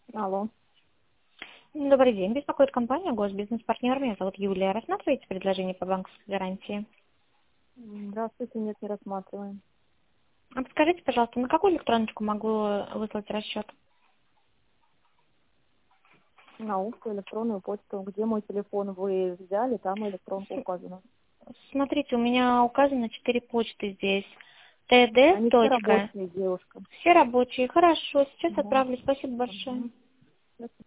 Алло. Добрый день. Беспокоит компания «Госбизнес-партнер». Меня зовут Юлия. Рассматриваете предложение по банковской гарантии? Здравствуйте, нет, не рассматриваем. А подскажите, пожалуйста, на какую электроночку могу выслать расчет? На устную электронную почту. Где мой телефон вы взяли, там электронка указана. Смотрите, у меня указано 4 почты здесь. ТД. Они все рабочие, девушка. Все рабочие. Хорошо, сейчас Да. отправлю. Спасибо большое. Мгм.